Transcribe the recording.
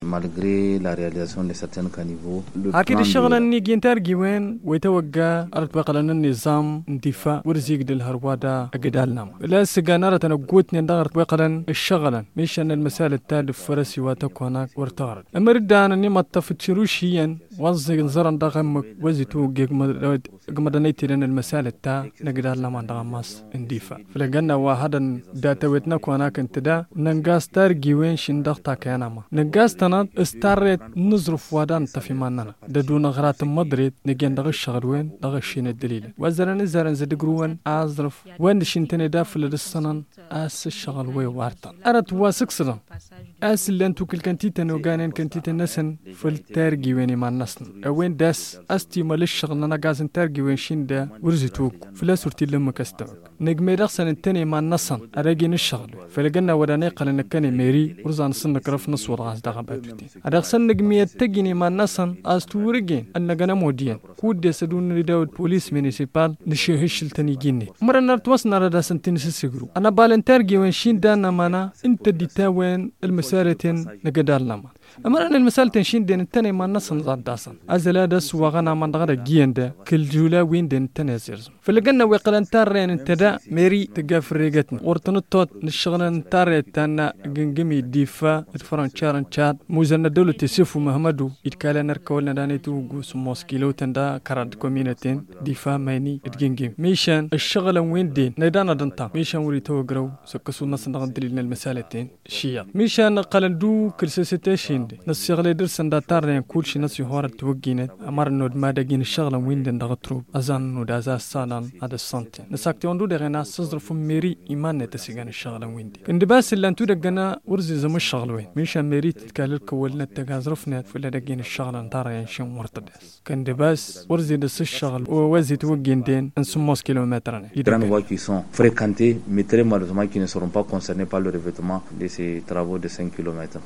malgré la réalisation de certains caniveaux. أكيد الشغل إني جنتار جوين ويتوقع أرتبق لنا النظام انتفاع ورزيق للهروادة أجدالنا. لا سجانارة نقوتني ندغر بقلن الشغلة مش أن المسائل التالي فرسي واتكونا ورتغر. أما ردان إني ما تفتشروشيا وزق نزرن دغم وزيتو جمدنيتي لأن المسائل التا نقدالنا ما ندغماس اندفاع. فلقنا واحدا داتويتنا كونا كنت دا ننقاس تار جوين شندغتا كيانما. ننقاس تناد استارت نظرف وادان تفهماننا. دون غرات مدريد نجين دغ الشغل وين دغ الشين الدليل. وزرن زدقروان أزرف وين شنتني دافل السنن أس الشغل وي وارتن. أرت واسكسرن. أس اللي أنتو كل كنتيتن وجانين كنتيتن نسن في الترجي وين ما نسن. وين داس أستي مال الشغل أنا جازن ترجي وين شين دا ورزتوك فلا صورتي لما كستوك. نجمي رخصن التاني ما نسن أراجين الشغل. فلقنا وداني قال إن كان ميري ورزان سن كرف نص وراس دغباتوتي. رخصن نجمي تجيني ما نسن أستورجين أن جنا موديان. كود يسدون رداود بوليس مينيسيبال نشيهش التانيجيني. مرة نرتوسنا ردا سنتين سيجرو. أنا بالنترجي وين شين دانا مانا أنت ديتاوين المسارتين نقدر لما. أما أن المسألة تنشين دين التاني ما نصن ضد داسن أزلا دس وغنا من غير جيندا كل جولا وين دين التنازيرز فلقنا وقلن تارين انتدا ميري تجاف ريجتنا ورتنطط نشغلن تاريت تانا جنجمي ديفا الفرنشارن تشاد موزنا دولة تسيفو مهمدو يتكالن ركولنا دانيتو جوس موسكيلو تندا كراد كومينتين ديفا ماني الجنجم ميشان الشغل وين دين نيدانا دنتا ميشان وري توغرو سكسو نص نغدلنا المسالتين شيا ميشان قلندو كل سيتاشين نسيغلي درسن داتارين كل شيء نسي هورا توجينت أمر نود ما دقين الشغل وين دن دغتروب أزان نود أزاز سالان هذا السنتين نساكتي وندو دغنا سزرف ميري إيمان تسيغان الشغل وين دي كندباس اللي أنتو دقنا ورزي زم الشغل وين ميشان ميري تتكالل كولنا تغازرفنا فلا دقين الشغل انتارين شي مرتدس كندباس ورزي دس الشغل ووزي توجين دين انسموس كيلومترين grandes voies qui sont fréquentées mais très malheureusement qui ne seront pas concernées par le revêtement de ces travaux de 5 km.